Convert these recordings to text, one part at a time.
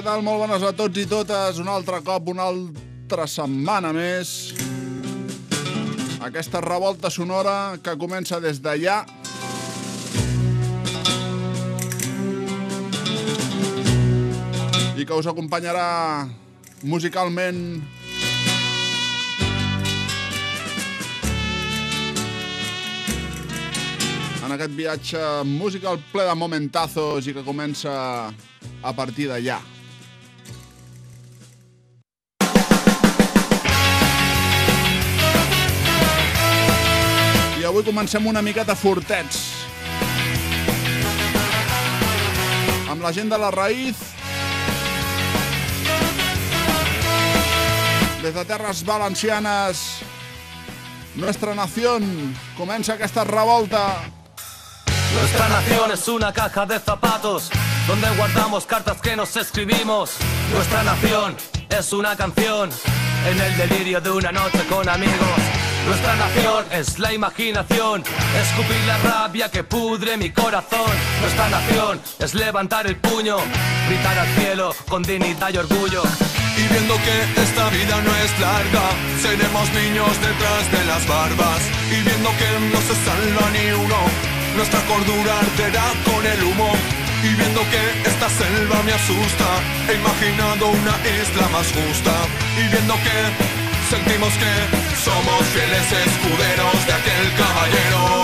què tal? Molt bones a tots i totes. Un altre cop, una altra setmana més. Aquesta revolta sonora que comença des d'allà. I que us acompanyarà musicalment en aquest viatge musical ple de momentazos i que comença a partir d'allà. I avui comencem una miqueta fortets. Amb la gent de la raïz, des de terres valencianes, Nuestra Nación, comença aquesta revolta. Nuestra nación es una caja de zapatos donde guardamos cartas que nos escribimos. Nuestra nación es una canción en el delirio de una noche con amigos. Nuestra nación es la imaginación, escupir la rabia que pudre mi corazón. Nuestra nación es levantar el puño, gritar al cielo con dignidad y orgullo. Y viendo que esta vida no es larga, seremos niños detrás de las barbas. Y viendo que no se salva ni uno, nuestra cordura arderá con el humo. Y viendo que esta selva me asusta, he imaginado una isla más justa. Y viendo que sentimos que somos fieles escuderos de aquel caballero.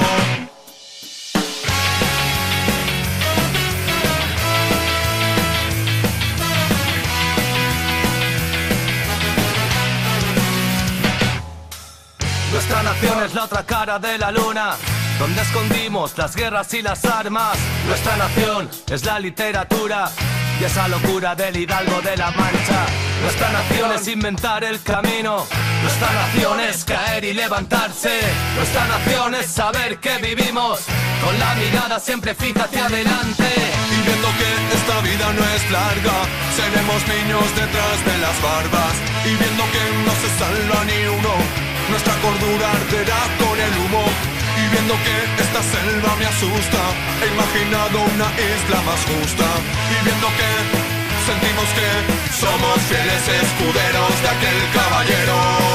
Nuestra nación es la otra cara de la luna, donde escondimos las guerras y las armas. Nuestra nación es la literatura y esa locura del hidalgo de la Mancha. Nuestra nación es inventar el camino, nuestra nación es caer y levantarse. Nuestra nación es saber que vivimos con la mirada siempre fija hacia adelante. Y viendo que esta vida no es larga, seremos niños detrás de las barbas. Y viendo que no se salva ni uno, nuestra cordura arderá con el humo. Y viendo que esta selva me asusta, he imaginado una isla más justa. Y viendo que sentimos que somos fieles escuderos de aquel caballero.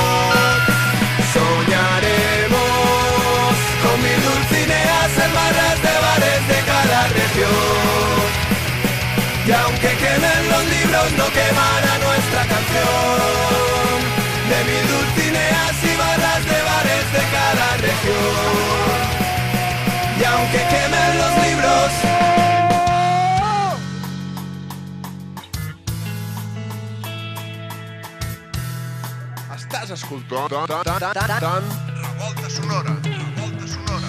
Soñaremos con mil dulcineas en barras de bares de cada región. Y aunque quemen los libros, no quemará nuestra canción. De mil dulcineas y barras de bares de cada región. Y aunque quemen los libros, Estàs escoltant Revolta Sonora. Revolta Sonora.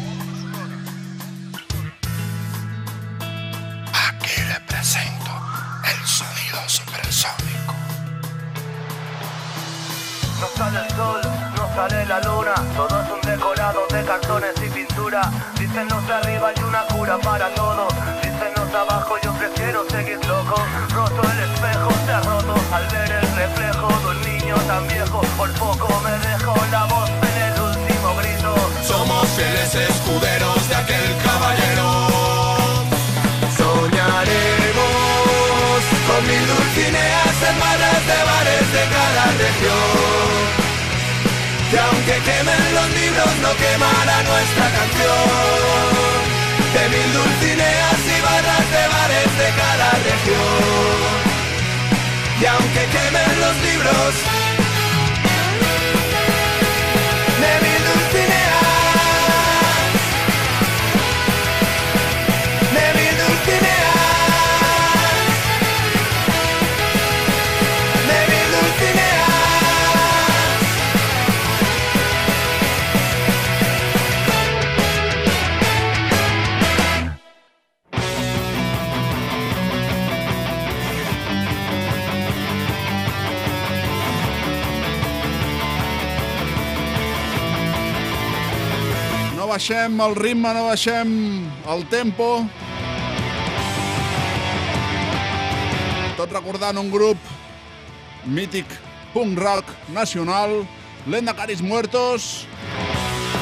aquí le presento el sonido supersónico. No sale el sol, no sale la luna, todo es un decorado de cartones y pintura. Dicen los de arriba hay una cura para todo, dicen los de abajo yo prefiero seguir loco. Roto el espejo, se ha roto al ver el reflejo de un niño tan viejo. Por poco me dejó la voz en el último grito. Somos fieles escuderos de aquel caballero. Soñaremos con mil dulcineas en barras de bares de cada región. Y aunque quemen los libros, no quemará nuestra canción. De mil dulcineas y barras de bares de cada región. Y aunque quemen los libros, de mil dulcineas, de mil dulcineas, de mil dulcineas. No baixem el ritme, no baixem el tempo. Tot recordant un grup mític punk rock nacional, Lendacaris Muertos,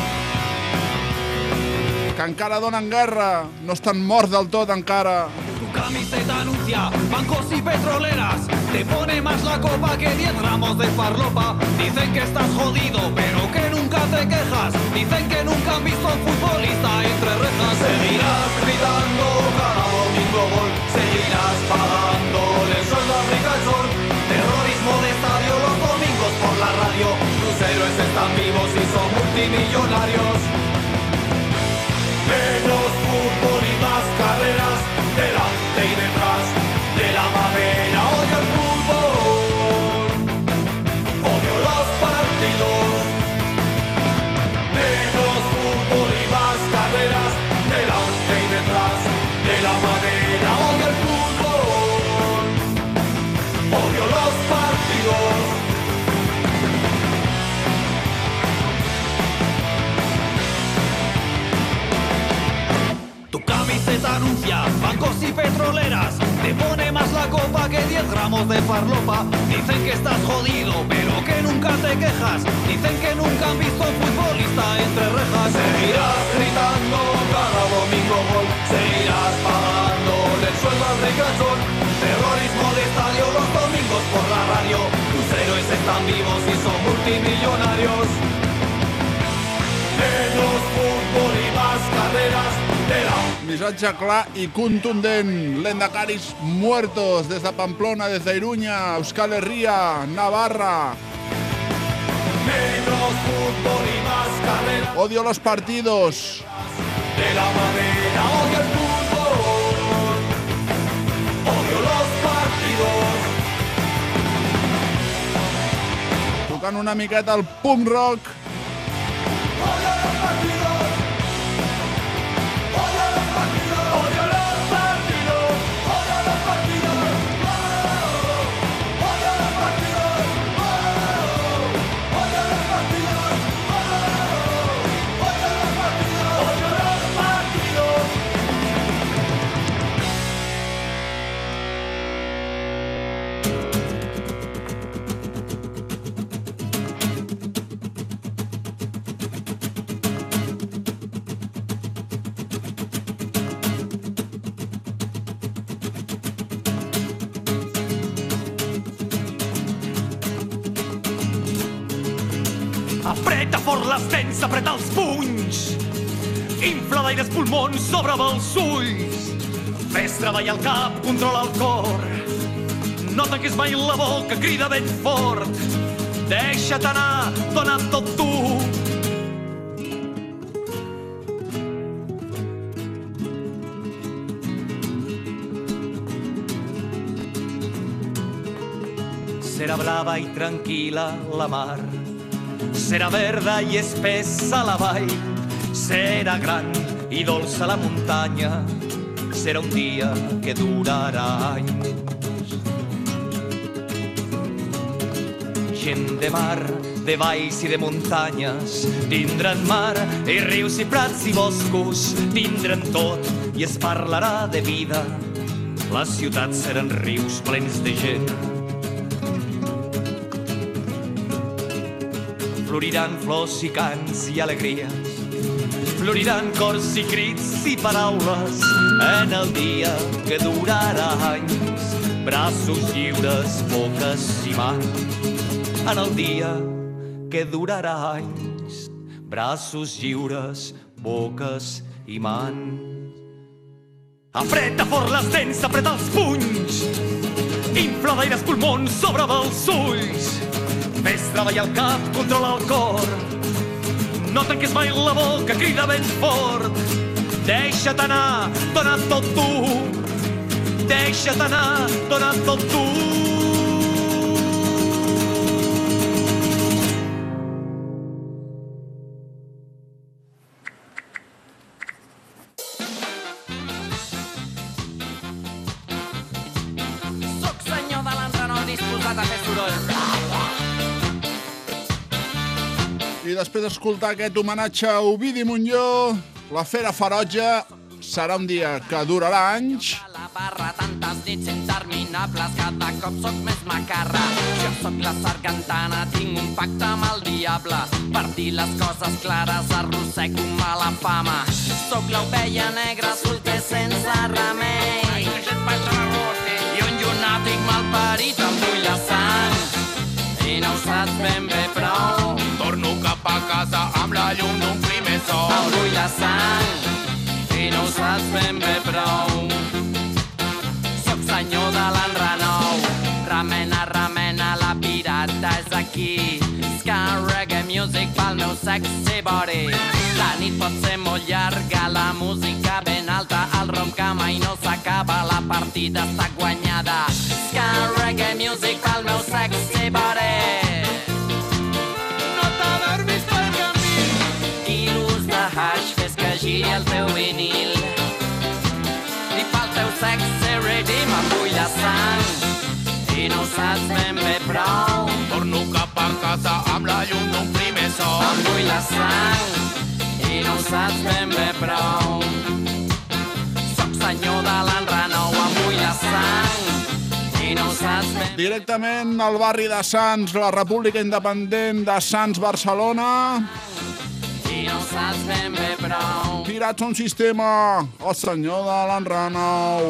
que encara donen guerra, no estan morts del tot encara. camiseta anuncia bancos y petroleras. Te pone más la copa que 10 gramos de farlopa. Dicen que estás jodido, pero que nunca te quejas. Dicen que nunca han visto a un futbolista entre rejas. Seguirás gritando cada domingo gol. Seguirás pagándole el sueldo a Ricachón. Terrorismo de estadio los domingos por la radio. Tus héroes están vivos y son multimillonarios. Menos fútbol y más carreras, delante y detrás de la madera. Odio el fútbol, odio los partidos. Menos fútbol y más carreras, delante y detrás de la madera. Odio el fútbol, odio los partidos. Camiseta anuncia bancos y petroleras. Te pone más la copa que 10 gramos de farlopa. Dicen que estás jodido, pero que nunca te quejas. Dicen que nunca han visto a un futbolista entre rejas. Seguirás gritando cada domingo gol. Seguirás pagándole el sueldo al Ricachón. Terrorismo de estadio los domingos por la radio. Tus héroes están vivos y son multimillonarios. Menos fútbol y más carreras. Missatge clar i contundent. Lehendakaris muertos desde Pamplona, desde Iruña, Euskal Herria, Navarra. Menos fútbol y más carreras. Odio los partidos. De la madera, odio el fútbol. Odio los partidos. Tocant una miqueta el punk rock. Odio los partidos. Apreta fort les dents, apreta els punys. Infla d'aire els pulmons, s'obre els ulls. Fes treballar el cap, controla el cor. No tanquis mai la boca, crida ben fort. Deixa't anar, dona tot tu. Serà blava i tranquil·la la mar. Serà verda i espessa la vall. Serà gran i dolça la muntanya. Serà un dia que durarà anys. Gent de mar, de valls i de muntanyes tindran mar i rius i prats i boscos. Tindran tot i es parlarà de vida. Les ciutats seran rius plens de gent. Floriran flors i cants i alegries. Floriran cors i crits i paraules en el dia que durarà anys. Braços lliures, boques i mans. En el dia que durarà anys. Braços lliures, boques i mans. Apreta fort les dents, apreta els punys. Infla d'aire els pulmons, s'obre els ulls. Fes treballar el cap, controla el cor. No tanquis mai la boca, crida ben fort. Deixa't anar, dona tot tu. Deixa't anar, dona tot tu. Soc senyor de l'entrenador disposat a fer soroll. I després d'escoltar aquest homenatge a Ovidi Montllor, la Fera Ferotge, serà un dia que durarà anys. A la barra tantes nits interminables, cada cop soc més macarra. Jo soc la sargantana, tinc un pacte amb el diable. Per dir les coses clares arrossego mala fama. Soc l'ovella negra, solter sense remei. I un llunàtic malparit em bull la sang i no ho saps ben bé prou. Torno cap a casa amb la llum d'un primer sol. Em bull la sang i no ho saps ben bé prou. Soc senyor de l'enrenou, remena, remena, la pirata és aquí. Ska, reggae, music pel meu sexy body. La nit pot ser molt llarga, la música ben alta, el rom que mai no s'acaba, la partida està guanyada. Ska, reggae, music pel meu sexy body. No t'haver vist pel camí. Quilos de hash, fes que giri el teu vinil. I pel teu sexy rhythm em bull la sang i no ho saps ben bé prou. Torno cap a casa amb la llum d'un primer sol. Em bull la sang i no ho saps ben bé prou. Soc senyor de l'enrenou, em bull la sang i no ho saps ben bé. Directament al barri de Sants, la República Independent de Sants, Barcelona. I no ho saps ben bé prou. Tirats un sistema, el senyor de l'enrenou.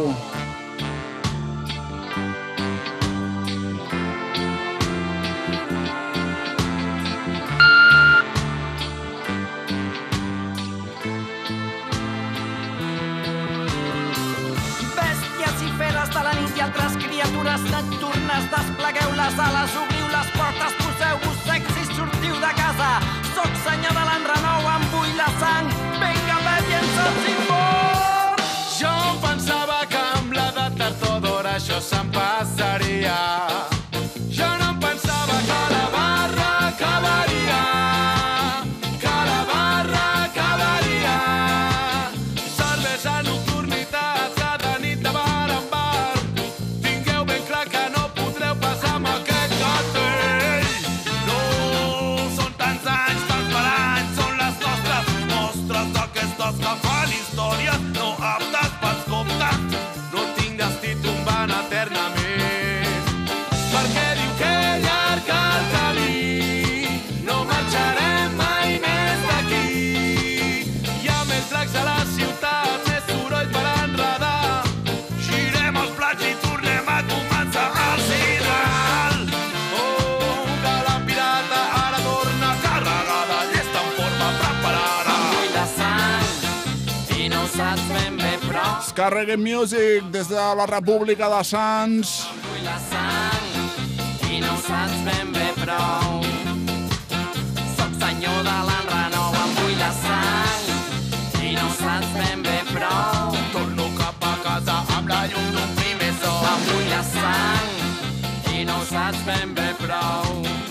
Bèsties i feres de la nit i altres criatures nocturnes, desplegueu les ales, obriu les portes, poseu-vos sexis, sortiu de casa. Soc senyor de l'enrenou, em bull la sang, vinga, llença el simbol. Jo pensava que amb l'edat tard o d'hora això se'm passaria. Jo no em pensava que la barra acabaria. Que la barra acabaria. Cervesa, nocturnitat, cada nit de bar en bar. Tingueu ben clar que no podreu passar amb aquest cartell. No són tants anys, tants per anys, són les nostres mostres d'aquestes que fan històries no aptes pels comptes. No tinc destí tombant eternament, perquè diu que llarg el camí, no marxarem mai més d'aquí. Hi ha més dracs a la ciutat, més soroll per enredar. Girem els plats i tornem a començar al final. Oh, que la pirata ara torna carregada, llesta en forma preparada. Em bull la sang i no ho saps ben bé prou. Ska Reggae Music des de la República de Sants. Em bull la sang i no ho saps ben bé prou. Soc senyor de l'enrenou, em bull la sang i no ho saps ben bé prou. Torno cap a casa amb la llum d'un primer sol. Em bull la sang i no ho saps ben bé prou.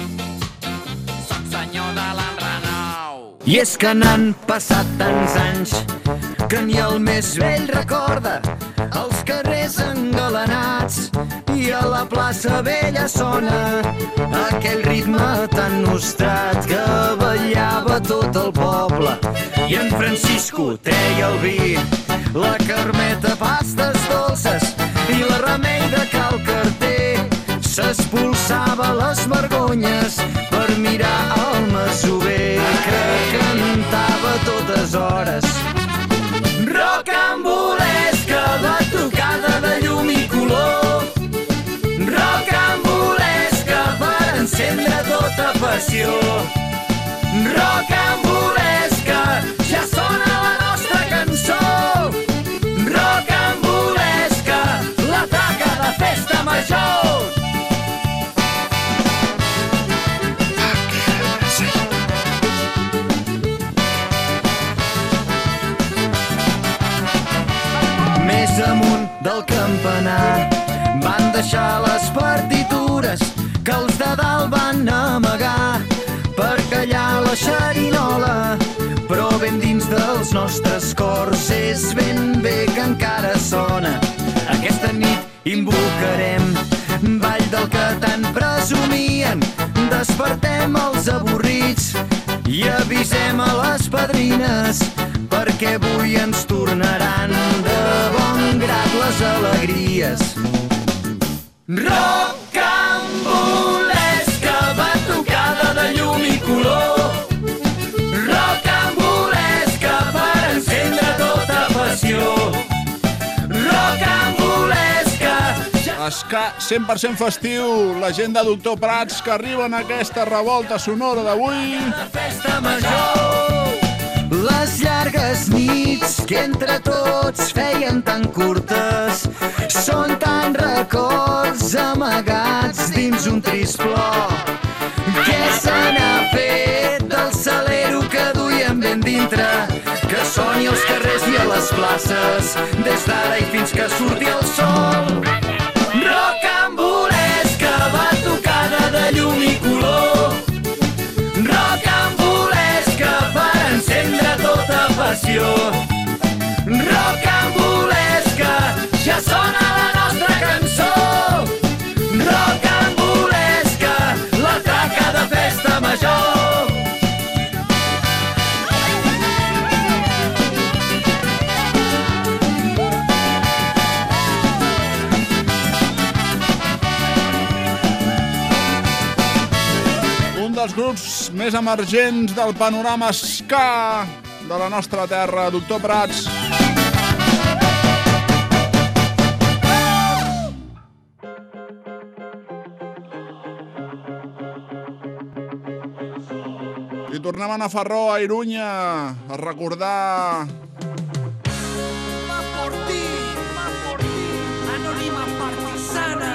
Soc senyor de l'enrenou. I és que n'han passat tants anys que ni el més vell recorda els carrers engalanats i a la plaça vella sona aquell ritme tan nostrat que ballava tot el poble. I en Francisco treia el vi, la Carmeta pastes dolces i la Remei de Cal Carter s'espolsava les vergonyes per mirar el masover que cantava a totes hores. Rocambolesca, batucada de llum i color. Rocambolesca per encendre tota passió. Rocambolesca, ja sona la nostra cançó. Rocambolesca, la taca de festa major. Més amunt del campanar van deixar les partitures que els de dalt van amagar per callar la xerinola, però ben dins dels nostres cors és ben bé que encara sona. Aquesta nit invocarem ball del que tant presumien, despertem els avorrits i avisem a les padrines perquè avui ens tornaran de bon grat les alegries. Rocambolesca, batucada de llum i color. Rocambolesca per encendre tota passió. Rocambolesca, ska 100% festiu. La gent de Doctor Prats que arriben a aquesta revolta sonora d'avui. Festa major, les llargues nits que entre tots feien tan curtes són tan records amagats dins un trist plor. Què se n'ha fet del salero que duien ben dintre, que soni als carrers i a les places des d'ara i fins que surti el sol? Rocambolesca, batucada de llum i color, rocambolesca per encendre tota passió, rocambolesca, ja sona la nostra cançó, rocambolesca, la traca de festa major. dels grups més emergents del panorama ska de la nostra terra, Doctor Prats. I tornem a Nafarroa, a Irunya, a recordar... Va por ti, anònima partisana.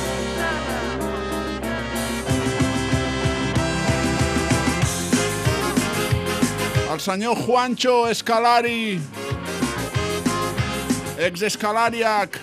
El senyor Juancho Escalari, ex-Escalariac,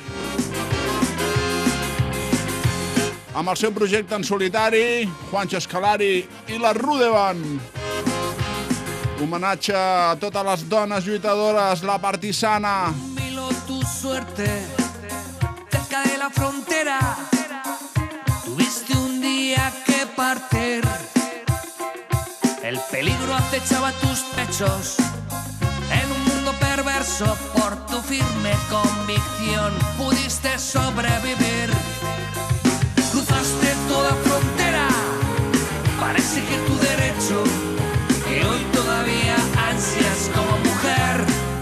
amb el seu projecte en solitari, Juancho Escalari i la Rudevan. Homenatge a totes les dones lluitadores, la partisana. Milo tu suerte, cerca de la frontera, tuviste un día que partir. El peligro acechaba tus pechos en un mundo perverso. Por tu firme convicción pudiste sobrevivir. Cruzaste toda frontera para exigir tu derecho que hoy todavía ansias como mujer.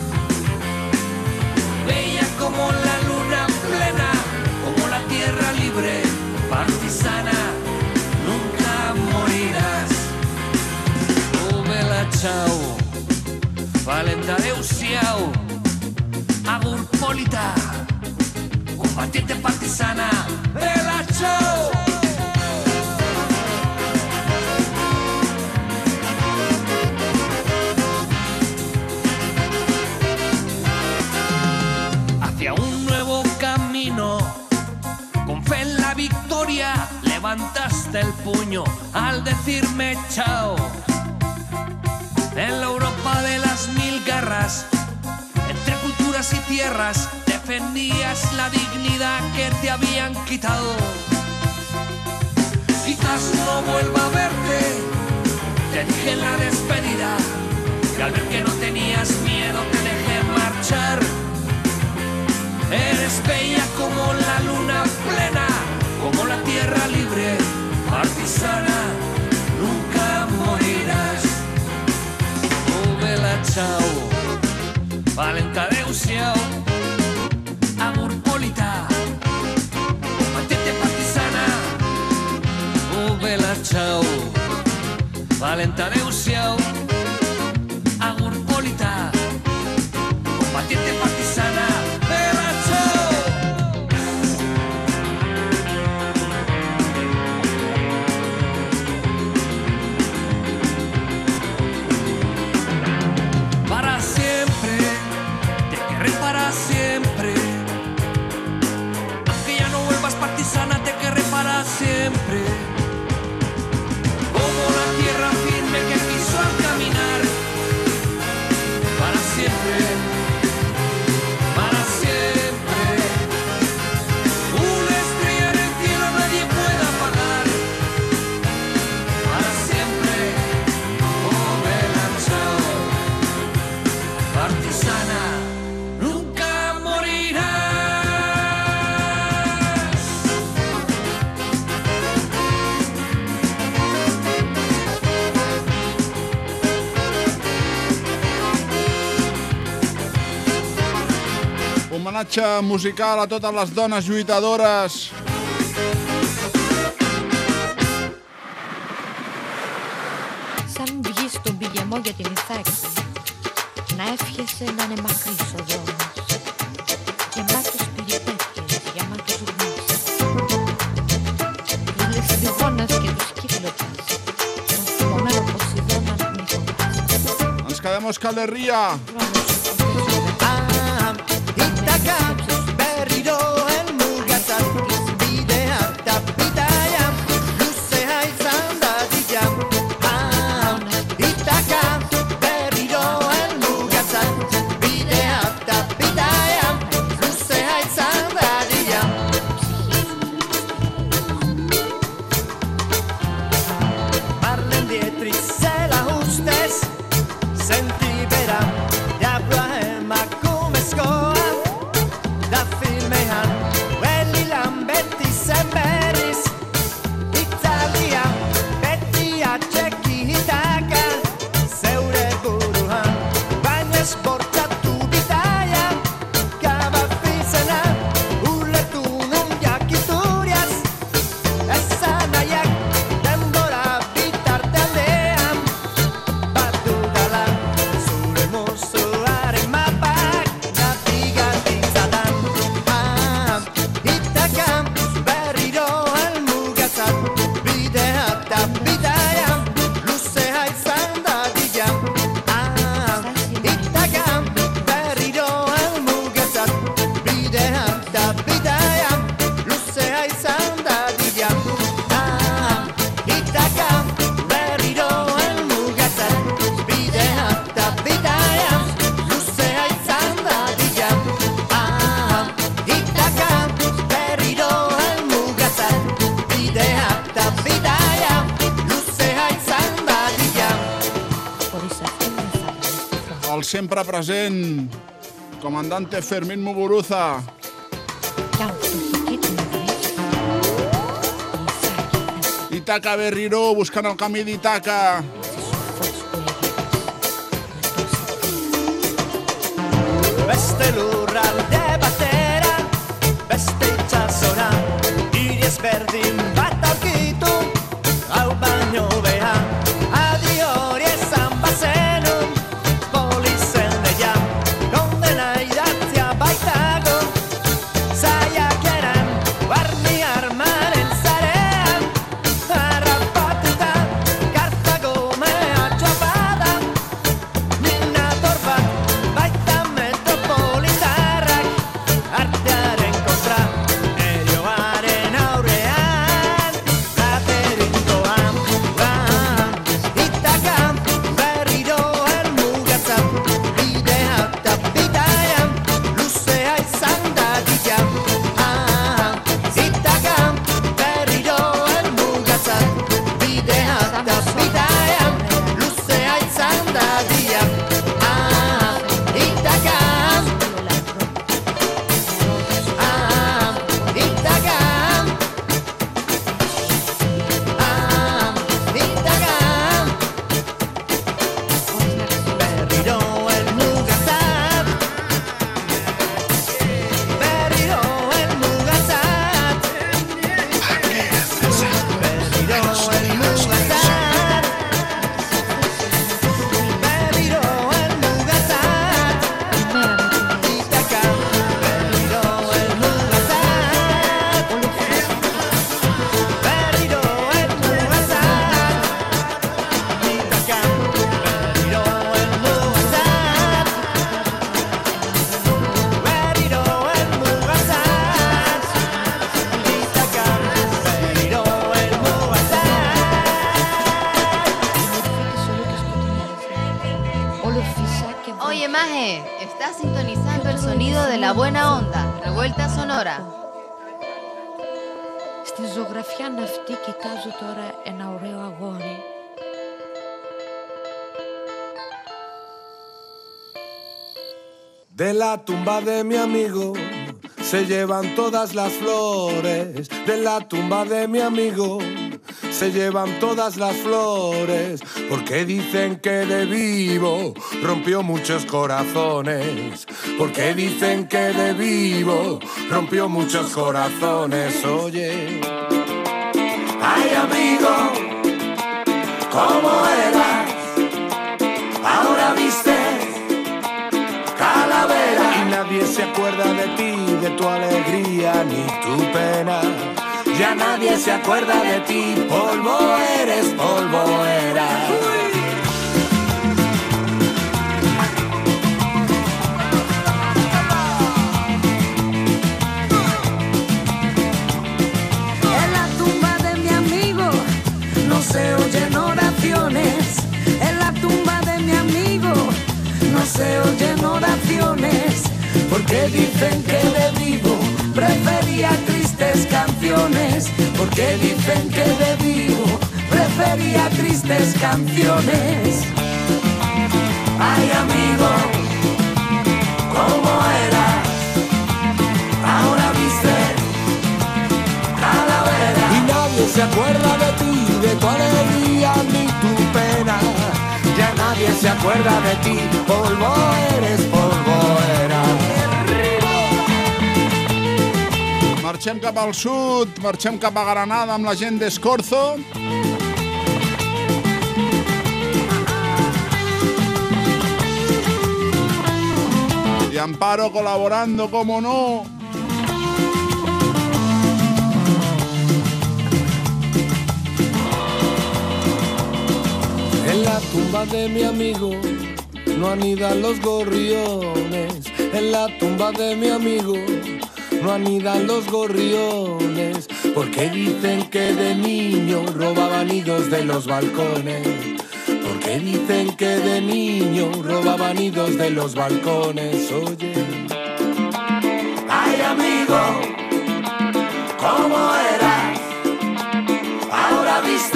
Bella como la luna plena, como la tierra libre, partisana, nunca morirás. Chau, valenta adeu-siau, agur polita, combatiente partisana, vela chau. Hacia un nuevo camino, con fe en la victoria, levantaste el puño al decirme chao. En la Europa de las 1000 guerras, entre culturas y tierras, defendías la dignidad que te habían quitado. Quizás no vuelva a verte, te dije en la despedida, y al ver que no tenías miedo te dejé marchar. Eres bella como la luna plena, como la tierra libre, partisana, nunca morirás. Chau, valenta adeu-siau, agur polita, combatiente partisana, vela chau, valenta adeu-siau, agur polita, combatiente partisana, vela chau. Siempre, aunque ya no vuelvas partisana, te querré para siempre. Como la tierra firme que quiso al caminar, para siempre, para siempre. Una estrella en el cielo nadie puede apagar, para siempre. Oh, vela chao, partisana. Homenatge musical a totes les dones lluitadores Σαν βγεις στον πηγεμό για την Ιθάκη, να εύχεσαι να είναι μακρύς ο δρόμος, γεμάτος περιπέτειες, γεμάτος γνώσεις. Λες στιγώνας και τους κύκλωτας, τον θυμωμένο Ποσειδώνα μυθοπάς. Ens quedem a Euskal Herria. Itaka, berriro helmugatzat, bidea eta bidaia, luzea izan dadila. Itaka, berriro helmugatzat, bidea eta bidaia, luzea izan dadila. Marlen Dietrich zela ustez, senti bera, jabla emakumezkoa, da filmean, beli lan beti zen berriz, Italia, beti atxekitaka, zeure buruan, baina esportatu bidaia, kabafizena, ulertu nun jakituriaz, esanayak, denbora bitartean, bat dudala, zure musuaren mapak nabigatitzadan. Itaka, berriro helmugatzat, bidea eta bidaia, luzea izan dadila. Itaka, berriro helmugatzat, bidea eta bidaia, luzea izan dadila. Itaka, berriro helmugatzat, bidea eta bidaia, luzea izan dadila. Itaka, berriro helmugatzat, bidea eta bidaia, luzea izan dadila. Χωρίς αυτήν δεν θα ήμουν στη φρont. El sempre present, comandante Fermín Muguruza. Κι αν φτωχική την βρεις, η Ιθάκη θα Itaca Berriro, buscant el camí d'Itaca. είσαι σοφός που έγιρες. Beste lurralde batera, beste itsasora, hiri ezberdin bat aurkitu, hau baino beha. Adi hori esan bazenun, polizen deia, kondena idatzia baitago, zaiakeran, barni armaren zarean, harrapatuta, Kartago mehatxopada, minator bat, baita metropolitarrak, artearen kontra, erioaren aurrean, laberintoan, Itaka, berriro helmugatzat, bidea eta bidaia, luzea izan dadila. Itaka, berriro helmugatzat, bidea eta bidaia, luzea izan dadila. Itaka, Itaka, berriro helmugatzat, berriro helmugatzat, berriro helmugatzat, berriro helmugatzat, Itaka, berriro helmugatzat, berriro helmugatzat, Itaka, berriro helmugatzat, berriro helmugatzat, Itaka, berriro helmugatzat. Όλο φυσά και βροχή. Oye, Maje, estás sintonizando el sonido de la buena onda, Revuelta Sonora. Στη ζωγραφιά αυτή κοιτάζω τώρα ένα ωραίο αγόρι. De la tumba de mi amigo se llevan todas las flores. De la tumba de mi amigo se se llevan todas las flores, porque dicen que de vivo rompió muchos corazones, porque dicen que de vivo rompió muchos corazones. Oye, ay amigo, ¿cómo eras? Ahora viste calavera y nadie se acuerda de ti, de tu alegría ni tu pena. Ya nadie se acuerda de ti, polvo eres, polvo eras. En la tumba de mi amigo no se oyen oraciones. En la tumba de mi amigo no se oyen oraciones, porque dicen que de vivo prefería tristes canciones, porque dicen que de vivo prefería tristes canciones. Ay amigo, ¿cómo eras? Ahora viste calavera y nadie se acuerda de ti, de tu alegría ni tu pena. Ya nadie se acuerda de ti, polvo eres, polvo eras. Marxem cap al sud, marxem cap a Granada amb la gent d'Escorzo. Y Amparo colaborando, como no. En la tumba de mi amigo no anidan los gorriones. En la tumba de mi amigo no anidan los gorriones, porque dicen que de niño robaban nidos de los balcones. Porque dicen que de niño robaban nidos de los balcones. Oye, ay amigo, ¿cómo eras? Ahora viste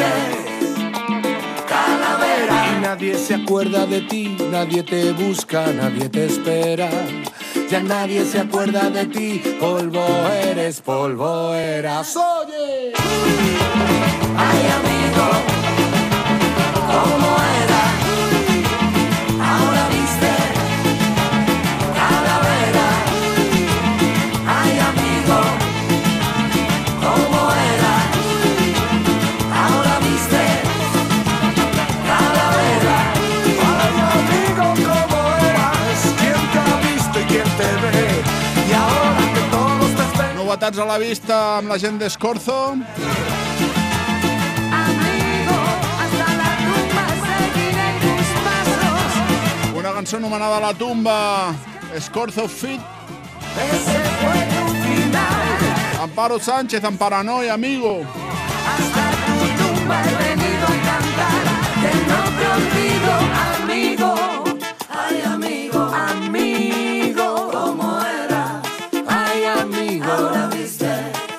calavera y nadie se acuerda de ti, nadie te busca, nadie te espera. Ya nadie se acuerda de ti, polvo eres, polvo eras. Oye, ay amigo, ¿cómo eras? Ahora viste calavera. Ay amigo, ¿cómo eras? Ahora viste calavera. Ay amigo, ¿cómo eras? ¿Quién te ha visto y quién te ve? Y ahora que todos te esperan. Novetats a la vista amb la gent d'Escorzo. Una cançó anomenada La Tumba, Escorzo Fit. Ese fue tu final. Amparo Sánchez, Amparanoia, amigo. Hasta tu tumba he venido a cantar, que no te olvido, amigo. Ay, amigo, amigo, ¿cómo eras? Ay amigo, Ahora viste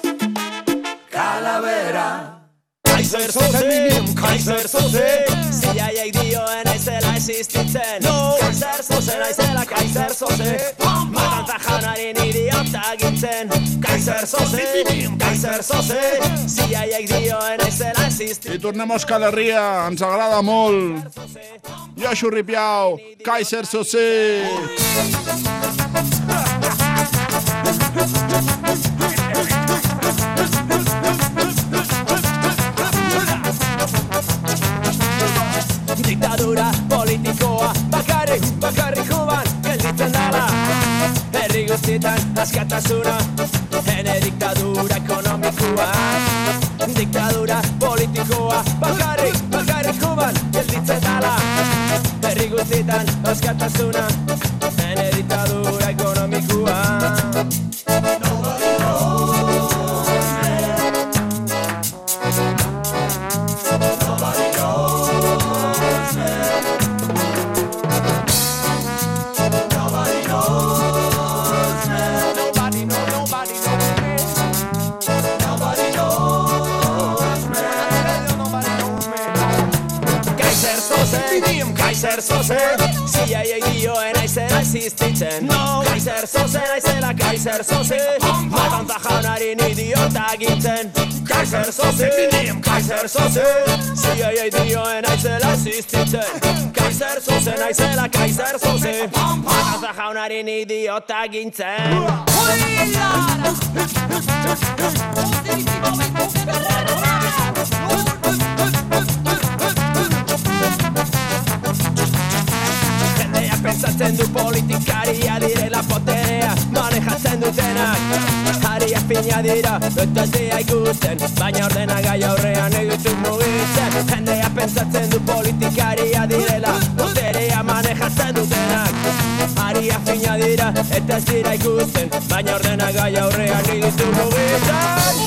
calavera. Kaiser Sose, Kaiser Sose, CIA dio naizela existitzen. Kaiser Sose naizela, Kaiser Sose, matantza jaunari niri autagintzen. Kaiser Sose, Kaiser Sose, CIA dio naizela existitzen. I tornem a Euskal Herria, ens agrada molt. Josu Ripiau, Kaiser Sose. Diktadura politikoa bakarrik juban gelditzen dala. Herri guztietan askatasuna, ene diktadura ekonomikoa. Diktadura politikoa bakarrik juban gelditzen dala. Herri guztietan askatasuna, ene diktadura ekonomikoa. Sose, Kaiser Sose, CIA dioen aizela existitzen. No, Kaiser Sose, aizela Kaiser Sose, Matantza jaunaren idiota gintzen. Kaiser Sose, Kaiser Sose, CIA dioen aizela existitzen. Kaiser Sose, aizela Kaiser Sose, Matantza jaunaren idiota gintzen. Jendeak pentsatzen du politikaria direla poterea manejatzen dutenak. Haria fina dira, eta ez dira ikusten, baina ordena gai aurrean egituz mugitzen. Jendeak pentsatzen du politikaria direla poterea manejatzen dutenak. Haria fina dira, eta ez dira ikusten, baina ordena gai aurrean egituz mugitzen.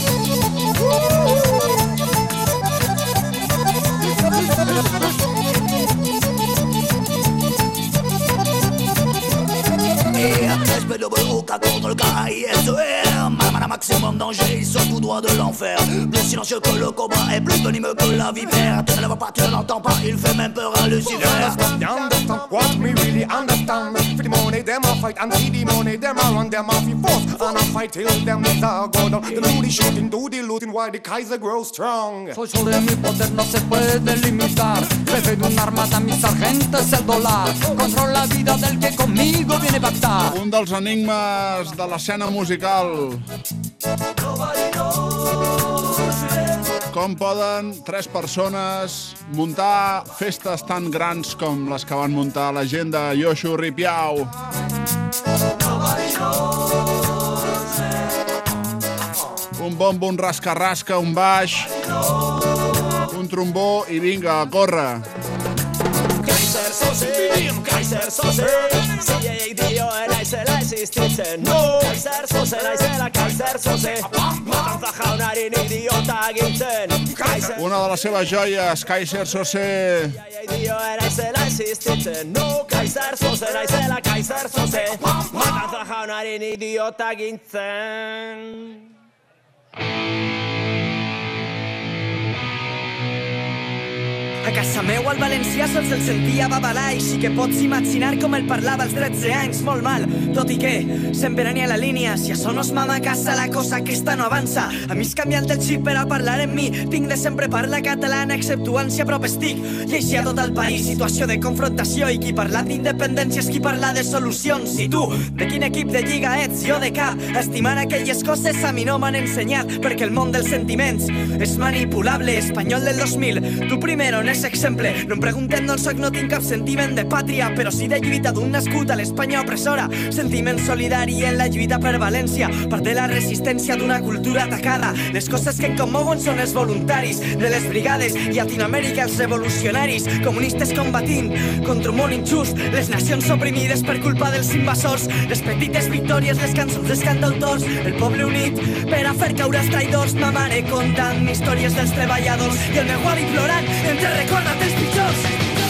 Et après je mets le au cas contre le KISER. Maman à maximum danger, ils sont tout droit de l'enfer. Plus silencieux que le cobra et plus venimeux que la vipère. Tu ne le vois pas, tu ne l'entends pas, il fait même peur à Lucifer. You understand what me really understand. For the money them a fight and see the money them a run. Them a fi force and a fight till them knees a go down. The looty shooting, do the looting while the Kaiser grows strong. Soy solo mi poder no se puede limitar. Jefe de una armada, mi sargento es el dólar. Controla la vida del que conmigo viene a pactar. Un dels enigmes de l'escena musical. Com poden 3 persones muntar festes tan grans com les que van muntar la gent de Yoxo Ripiau? Un bombo, un rasca-rasca, un baix, un trombó i vinga, a córrer. Kaiser Sose, CIA dioen aizela existitzen. No, Kaiser Sose, aizela Kaiser Sose, Matantza jaunaren idiota gintzen. Una de les seves joies, Kaiser Sose. CIA dioen aizela existitzen. No, Kaiser Sose, aizela Kaiser Sose, Matantza jaunaren idiota gintzen. A casa meu al valencià sols el sentia babalar i sí que pots imaginar com el parlava als 13 anys, molt mal, tot i que sempre n'hi ha la línia, si això no es mama a casa la cosa aquesta no avança. A mi és canviant el xip per a parlar en mi, tinc de sempre parlar catalana exceptuant si a prop estic, i així a tot el país, situació de confrontació i qui parla d'independència és qui parla de solucions. I tu, de quin equip de lliga ets? Jo de cap, estimar aquelles coses a mi no m'han ensenyat, perquè el món dels sentiments és manipulable, espanyol del 2000, tu primero n'és exemple. No em preguntem d'on soc, no tinc cap sentiment de pàtria, però sí de lluita d'un nascut a l'Espanya opressora. Sentiment solidari en la lluita per València, part de la resistència d'una cultura atacada. Les coses que em commouen són els voluntaris de les brigades, Llatinoamèrica els revolucionaris, comunistes combatint contra un món injust, les nacions oprimides per culpa dels invasors, les petites victòries, les cançons dels cantautors, el poble unit per a fer caure els traïdors. Ma mare contant històries dels treballadors i el meu avi plorant entre recorda't els pitjors.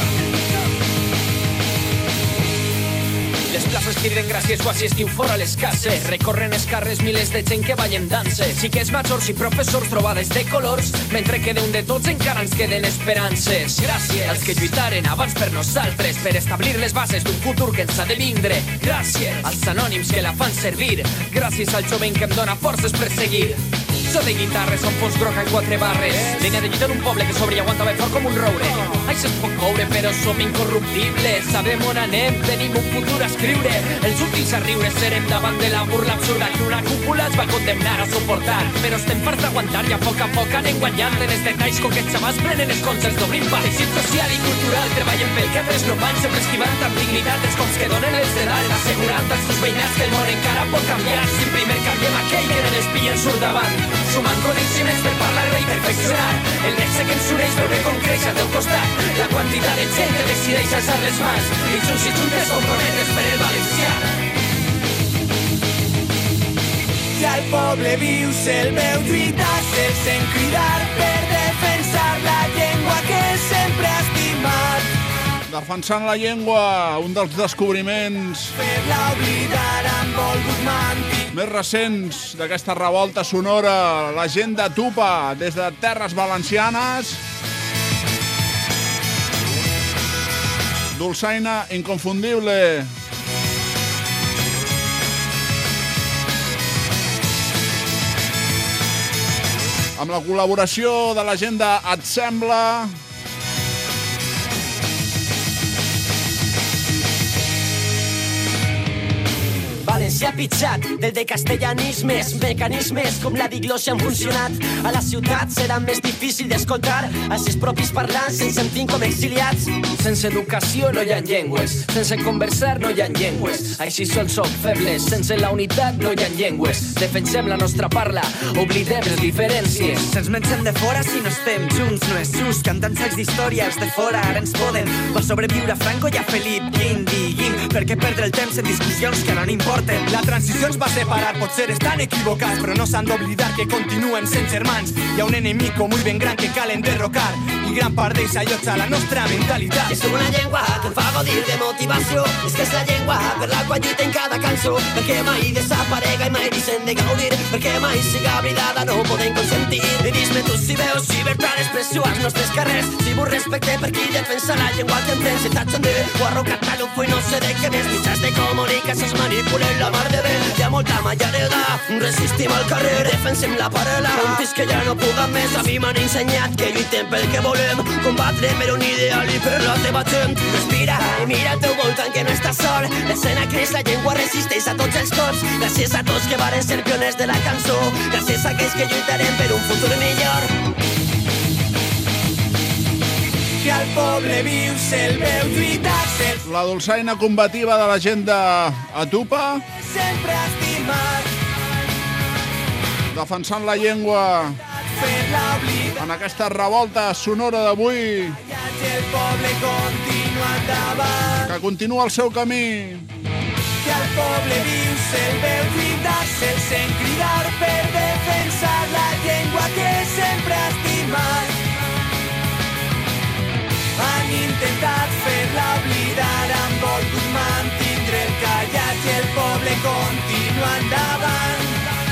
Les places criden gràcies, quasi estiu fora les cases. Recorren els carrers milers de gent que ballen danses. Xiquets majors i professors trobades de colors, mentre que d'un de tots encara ens queden esperances. Gràcies als que lluitaren abans per nosaltres, per establir les bases d'un futur que ens ha de vindre. Gràcies als anònims que la fan servir. Gràcies al jovent que em dona forces per seguir. So de guitarres on fos groc en 4 barres, línia de lluita d'un poble que sobre i aguanta ben fort com un roure. Això es pot coure però som incorruptibles, sabem on anem, tenim un futur a escriure. Els últims a riure serem davant de la burla absurda que una cúpula es va condemnar a suportar. Però estem farts d'aguantar i a poc anem guanyant en els detalls coquets abans prenen els concerts d'obrim pa. Teixit social i cultural, treballen pel que altres no van, sempre esquivant amb dignitat els cops que donen els de dalt, assegurant als seus veïnats que el món encara pot canviar. Si primer canviem aquell que en els pillen surt davant, sumant coneixements per parlar i perfeccionar el nexe que ens uneix, veure com creix al teu costat la quantitat de gent que decideix alçar les mans i junts i juntes comprometes per el valencià. Si al poble vius el veu lluitar, el sent cridar per defensar la llengua que sempre ha estimat. Defensant la llengua, un dels descobriments més recents d'aquesta revolta sonora, la gent de Tupa, des de terres valencianes. Dolçaina inconfundible. Amb la col·laboració de la gent de Et Sembla. Valencià pitjat de castellanismes, mecanismes com la diglòssia han funcionat. A la ciutat serà més difícil d'escoltar els seus propis parlants ens sentim com exiliats. Sense educació no hi ha llengües, sense conversar no hi ha llengües. Així sols som febles, sense la unitat no hi ha llengües. Defensem la nostra parla, oblidem les diferències. Se'ns mengem de fora si no estem junts, no és just. Cantant sacs d'història, els de fora ara ens poden. Va sobreviure Franco i a Felip Guin, diguin. Per què perdre el temps en discussions que ara no importen? La transició ens va separar, potser estan equivocats, però no s'han d'oblidar que continuen sent germans. Hi ha un enemic muy ben gran que cal enderrocar i gran part d'ells allotja la nostra mentalitat. És una llengua que em fa gaudir de motivació, és que és la llengua per la qual lluita en cada cançó, perquè mai desaparega i mai deixem de gaudir, perquè mai siga oblidada, no ho podem consentir. I dis-me tu si veus llibertat d'expressió als nostres carrers, si vos respecte per qui defensa la llengua que emprens, si t'atxandé o arrocat talufo i no sé de què més, mitjans de comunicació es manipulen la mar de bé. Hi ha molta mallareda, resistim al carrer, defensem la paral·la, fins que ja no puguen més. A mi m'han ensenyat que lluitem pel que volem, combatre per un ideal i per la teva gent. Respira i mira al teu voltant que no estàs sol, l'escena creix, la llengua resisteix a tots els cops. Gràcies a tots que varen ser pioners de la cançó, gràcies a aquells que lluitarem per un futur millor. Que al poble viu se'l veu lluitar. La dolçaina combativa de la gent d'Atupa. Sempre estimat. Defensant la llengua en aquesta revolta sonora d'avui. El poble continua endavant. Que continua el seu camí. Que al poble viu se'l veu lluitar, se'l sent cridar per defensar la llengua que sempre ha estimat. Han intentat fer-la oblidar, han volgut mantindre el callat i el poble continua endavant.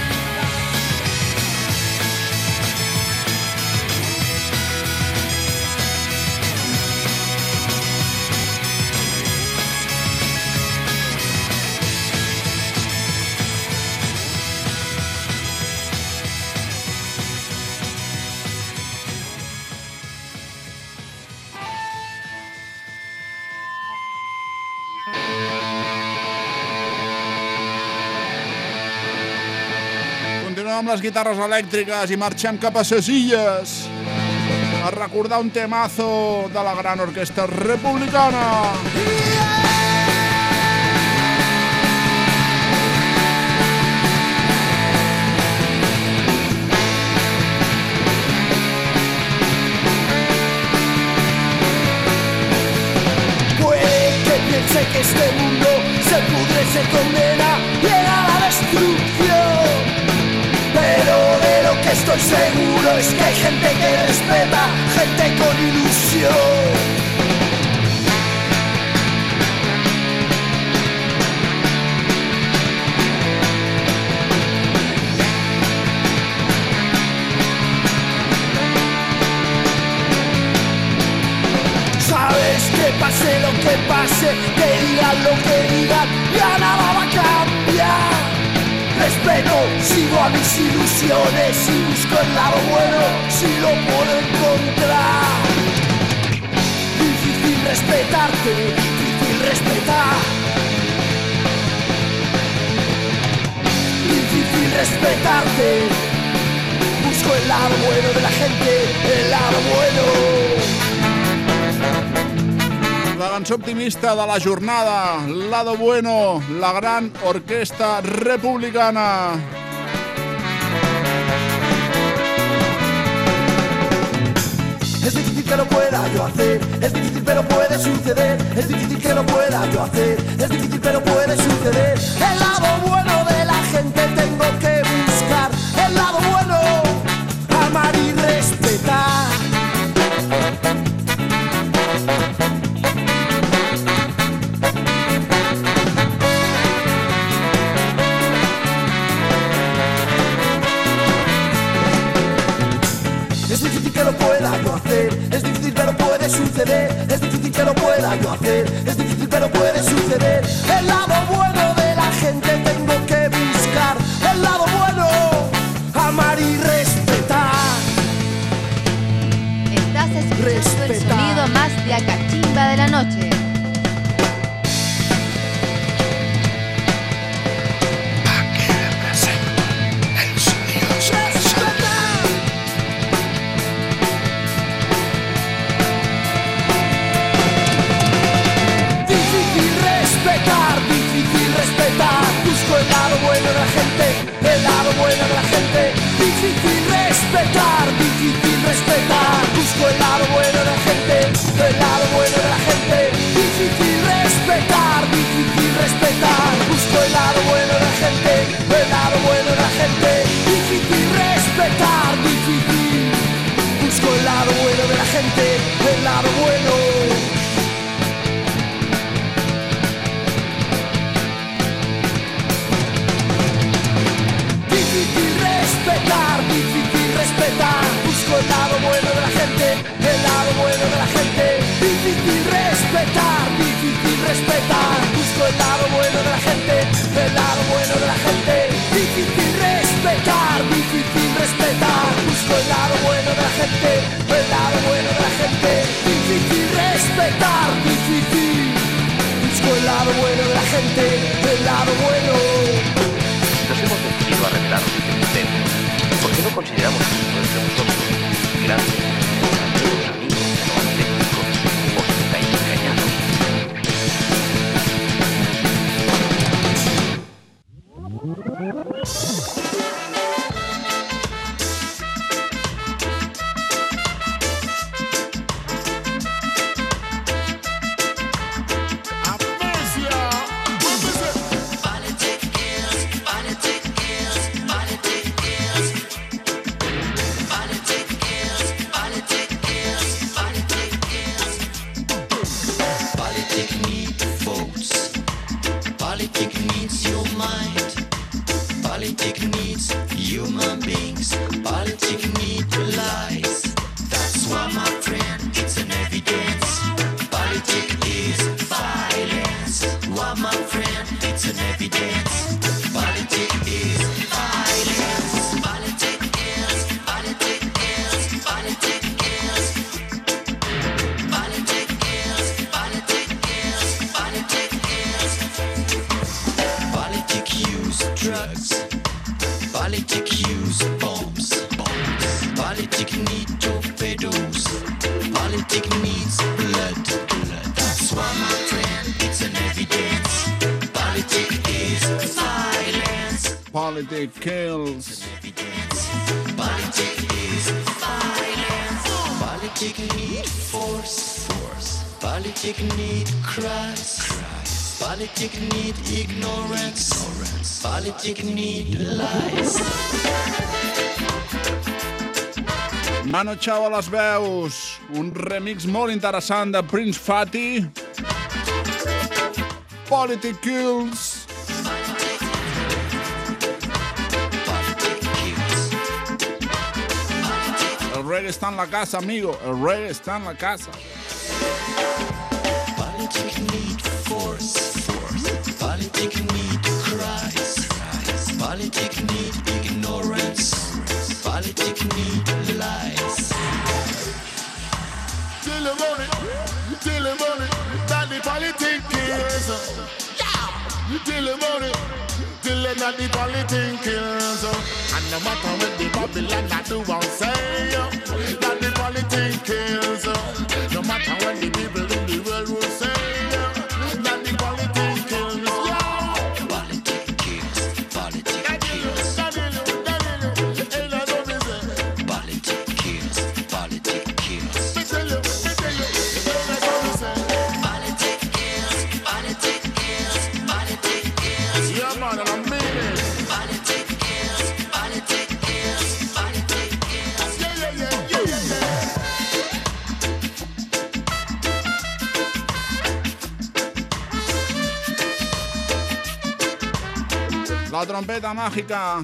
Amb les guitarres elèctriques i marxem cap a ses illes a recordar un temazo de la gran orquestra republicana. Puede que piense que este mundo se pudre, se condena, llega a la destrucción. Pero de lo que estoy seguro es que hay gente que respeta, gente con ilusión. Sabes que pase lo que pase, que digan lo que digan, ya nada va a cambiar. Respeto, sigo a mis ilusiones y busco el lado bueno si lo puedo encontrar. Difícil respetarte, difícil respetar. Difícil respetarte. Busco el lado bueno de la gente, el lado bueno. La cançó optimista de la jornada, Lado Bueno, la gran orquestra republicana. Es difícil que lo pueda yo hacer, es difícil pero puede suceder. Es difícil que lo pueda yo hacer, es difícil pero puede suceder. El lado bueno de la gente tengo que buscar, el lado bueno, amar y respetar. Es difícil que lo pueda yo hacer, es difícil pero puede suceder. suceder, es difícil que lo pueda yo hacer, es difícil pero puede suceder. El lado bueno de la gente tengo que buscar, el lado bueno, amar y respetar. Estás escuchando el sonido más de acachimba de la noche. Difícil respetar, busco el lado bueno de la gente, el lado bueno de la gente. Difícil respetar, busco el lado bueno de la gente, el lado bueno de la gente. Difícil respetar, busco el lado bueno de la gente, el lado bueno de la gente. Difícil respetar, busco el lado bueno de la gente, el lado bueno. Difícil respetar, busco el lado bueno de la gente, el lado bueno de la gente. Difícil respetar, busco el lado bueno de la gente, el lado bueno de la gente. Difícil respetar, busco el lado bueno de la gente, el lado bueno de la gente. Difícil respetar, busco el lado bueno de la gente, el lado bueno. Nos hemos decidido a revelarnos el misterio, porque no consideramos que entre nosotros grandes, amigos, técnicos, os estáis engañando. Politics kills. Politics need force. Politics need cries. Politics need ignorance. Politics need lies. Manu Chao a les veus, un remix molt interessant de Prince Fatty. Politics kills. El reggae está en la casa, amigo. El reggae está en la casa. Politics need force. Politics need cries. Politics need ignorance. Politics need lies. Till the money, that the politics kills. Till the money, till that the politics kills. And no matter what the Babylon I do or say, that the politics kills. No matter what the people in the world will say, that the politics kills. Politics kills. Politics kills. Politics kills. Politics kills. Yeah, man, and I mean it. Politics kills. Politics kills. Politics kills. La trompeta mágica.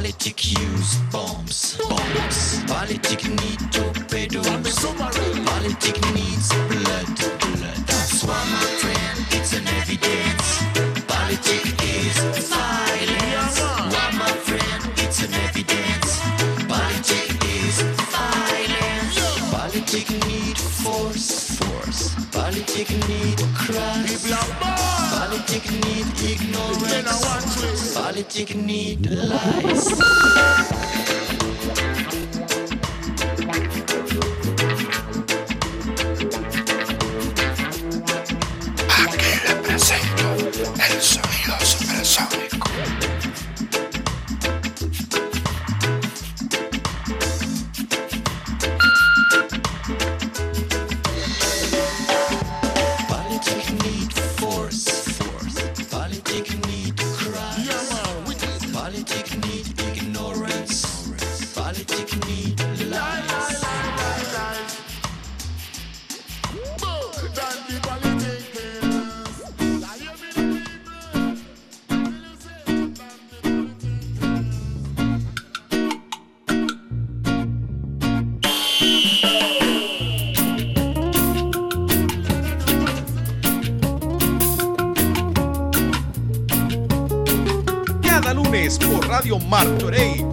Politic use bombs. Politic need torpedoes. Politic needs blood. That's why, my friend, it's an evidence. Politic is violence. Why, my friend, it's an evidence. Politic is violence. Politic need force. Politic need crush. Politic need ignorance. Politic need lies. Aquí le presento el sonido supersónico. Por Radio Martorell.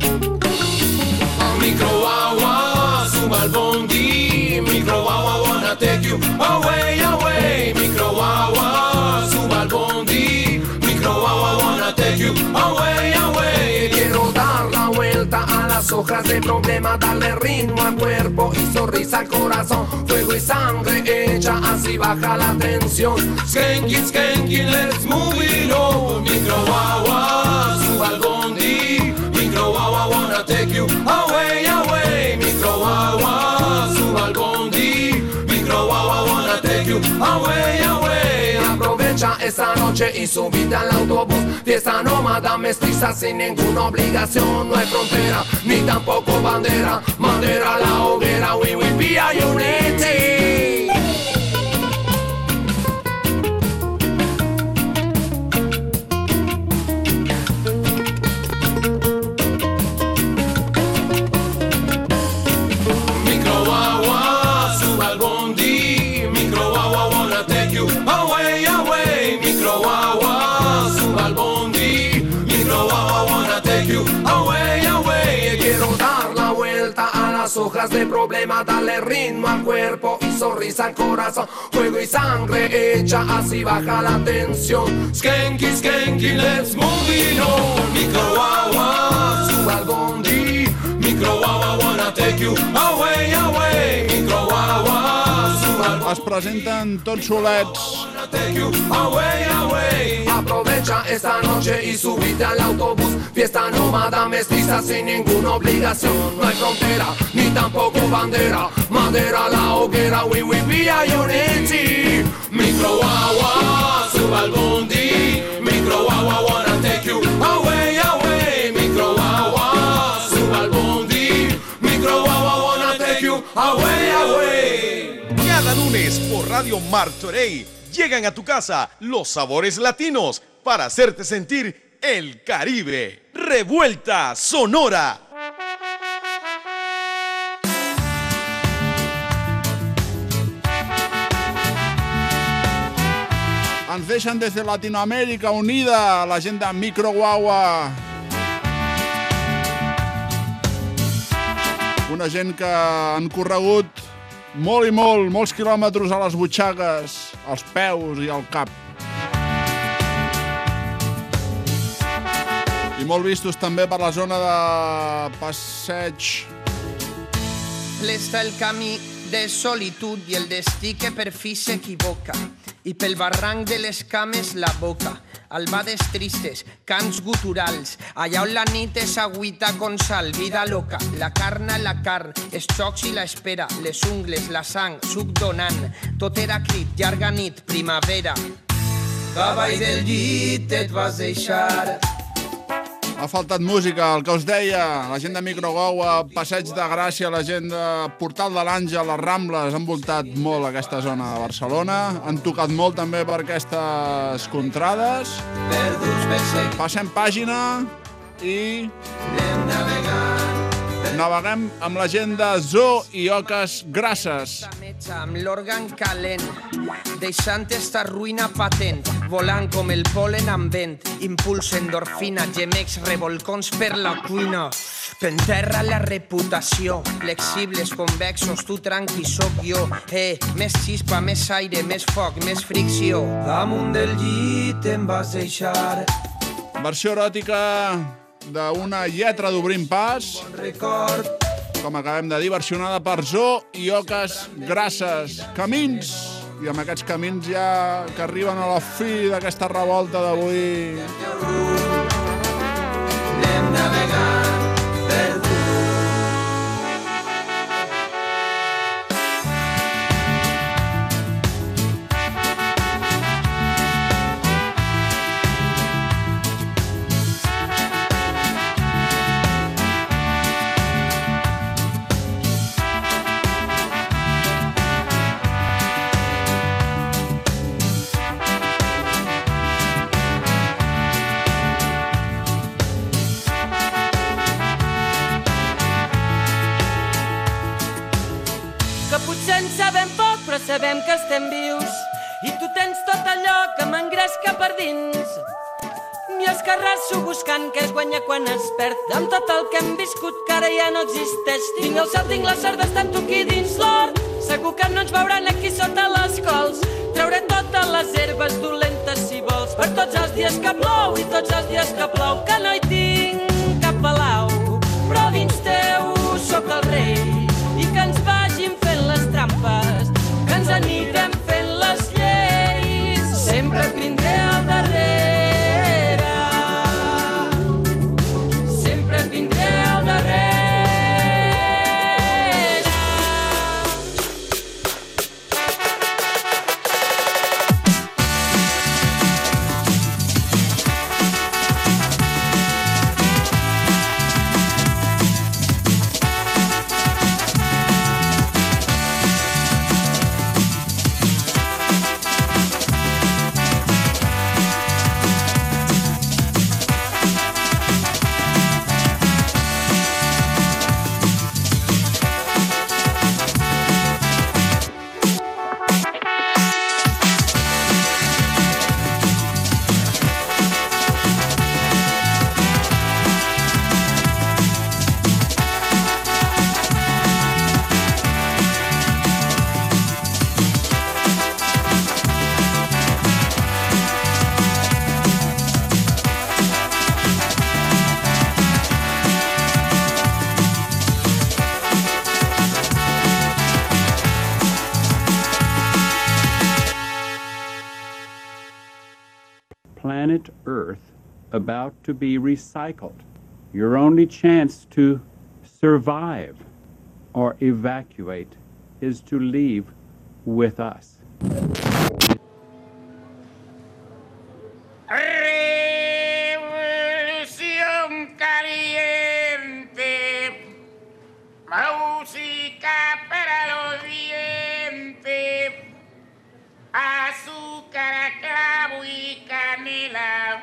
Micro wawa, suba al bondi. Micro wawa, wanna take you away, away. Micro wawa, suba al bondi. Micro wawa, wanna take you away, away. Quiero dar la vuelta a las hojas de problema, darle ritmo al cuerpo y sonrisa al corazón. Fuego y sangre hecha, así baja la tensión. Skanky, skanky, let's move it on. Micro wawa, suba al bondi. Micro wawa, wanna take you away, away. Micro wawa, suba al bondi. Micro wawa, wanna take you away, away. Aprovecha esta noche y subite al autobús. Fiesta nómada mestiza sin ninguna obligación. No hay frontera, ni tampoco bandera. Madera a la hoguera, we will be a unity. Micro wawa, suba al bondi. Micro wawa, wanna take you away, away. Micro wawa, suba al bondi. Micro wawa, wanna take you away, away. Quiero dar la vuelta a las hojas de problema, darle ritmo al cuerpo y sonrisa al corazón. Fuego y sangre hecha, así baja la tensión. Skanky, skanky, let's move it on. Micro wawa, suba al bondi. Micro wawa, wanna take you away, away. Micro wawa, suba al bondi. Es presenten tots solets. Away, away. Aprovecha esta noche y subite al autobús. Fiesta nómada mestiza sin ninguna obligación. No hay frontera, ni tampoco bandera. Madera a la hoguera, we will be a unity. Micro wawa, suba al bondi. Micro wawa, wanna take you away, away. Micro wawa, suba al bondi. Micro wawa, wanna take you away, away. Cada lunes por Radio Martorell llegan a tu casa los sabores latinos para hacerte sentir el Caribe. Revuelta Sonora. Ens deixen des de Latinoamèrica Unida, la gent de Micro Wawa. Una gent que han corregut molt i molts quilòmetres a les butxaques, als peus i al cap. I molt vistos també per la zona de passeig. Ple està el camí de solitud i el destí que per fi s'equivoca. I pel barranc de les cames la boca. Albades tristes, cants guturals, allà on la nit és agüita con sal, vida loca, la carn a la carn, els xocs i la espera, les ungles, la sang, suc donant, tot era crit, llarga nit, primavera. Cavall del llit et vas deixar. Ha faltat música, el que us deia, la gent de Micro Wawa, Passeig de Gràcia, la gent de Portal de l'Àngel, les Rambles, han voltat molt aquesta zona de Barcelona, han tocat molt també per aquestes contrades. Passem pàgina i naveguem amb la gent de Zoo i Oques Grasses. Amb l'òrgan calent, deixant esta ruïna patent, volant com el polen amb vent, impuls endorfina, gemecs revolcons per la cuina. T'enterra la reputació, flexibles, convexos, tu tranqui, soc jo. Més xispa, més aire, més foc, més fricció. Damunt del llit em vas deixar. Versió eròtica d'una lletra d'Obrim Pas, com acabem de dir, versionada per Zoo i Oques Grasses. Camins! I amb aquests camins ja que arriben a la fi d'aquesta revolta d'avui. Anem navegant per tu. Sabem que estem vius i tu tens tot allò que m'engresca per dins. I escarrasso buscant què és guanyar quan es perd, amb tot el que hem viscut que ara ja no existeix. Tinc el cel, tinc la sort d'estar amb tu aquí dins l'hort. Segur que no ens veuran aquí sota les cols. Trauré totes les herbes dolentes si vols, per tots els dies que plou i tots els dies que plou, que no hi tinc cap palau, però dins teu sóc el rei i que ens vagin fent les trampes, que ens anirem fent les lleis, sempre et vindré al darrere, sempre et vindré al darrere. Planet Earth about to be recycled. Your only chance to survive or evacuate is to leave with us. Revolución caliente, música para los dientes, azúcar, clavo y canela,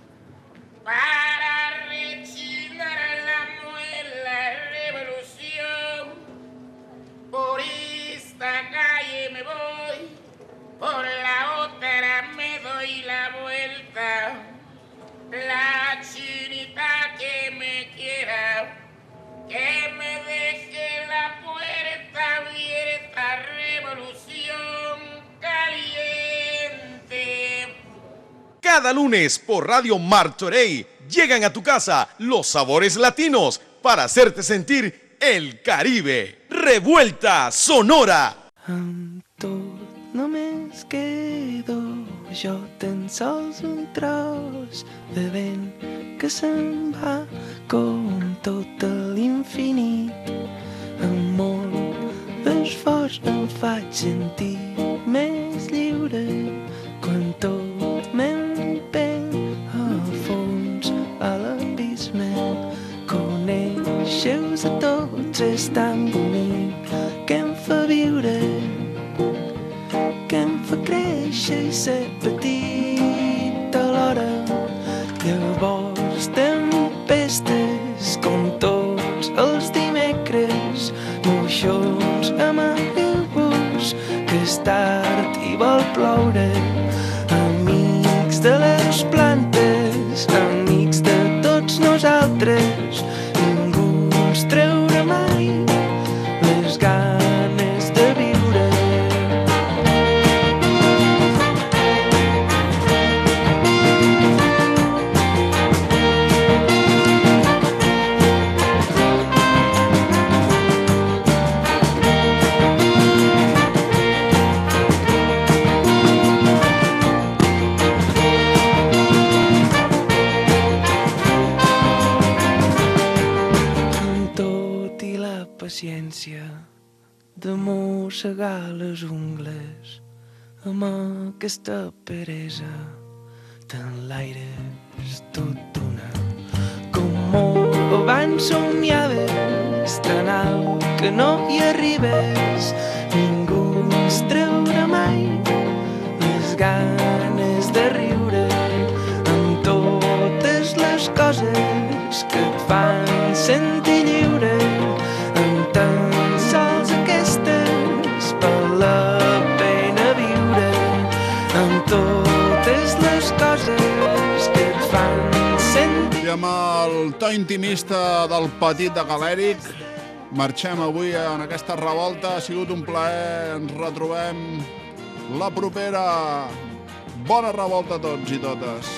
para rechinar la muela. Revolución, por esta calle me voy, por la otra me doy la vuelta. La chinita que me quiera, que me deje la puerta abierta. Revolución caliente. Cada lunes por Radio Martorell llegan a tu casa los sabores latinos para hacerte sentir el Caribe. Revuelta Sonora. Amb tot només quedo jo, tan sols un tros de vent que se'n va com tot l'infinit. Amb molt d'esforç em faig sentir més lliure quan tot m'empeny a fons a l'abisme. Conèixer-vos a tots és tan bonic que em fa viure, que em fa créixer i ser petit alhora. Llavors tempesta flors, plantes, amics de tots nosaltres. Ningú ens treurà mai les ganes de viure. Paciència de mossegar les ungles amb aquesta peresa t'enlaire és tot una com molt abans somiaves tan alt que no hi arribes. Ningú ens treurà mai les ganes de riure amb totes les coses que et fan sentir lliure. Tan sols aquestes val la pena viure amb totes les coses que et fan sentir. I amb el to intimista del Petit de Galèric marxem avui en aquesta revolta. Ha sigut un plaer, ens retrobem la propera. Bona revolta a tots i totes.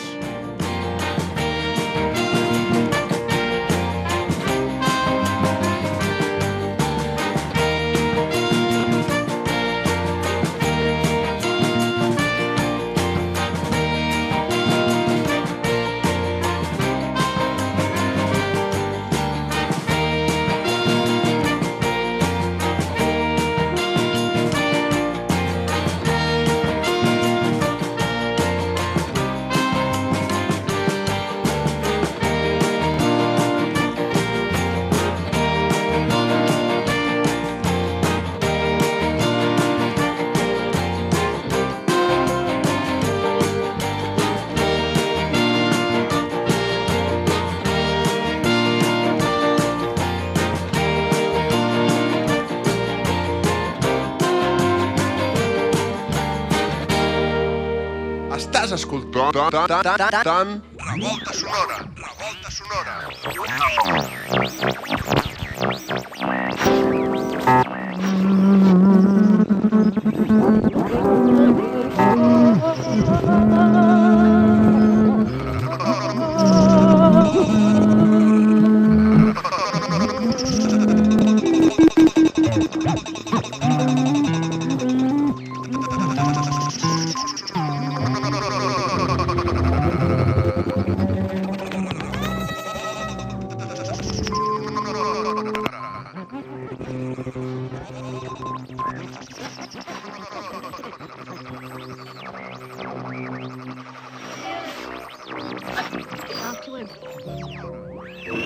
Estàs escoltant Revolta Sonora. Revolta Sonora. Talk to him.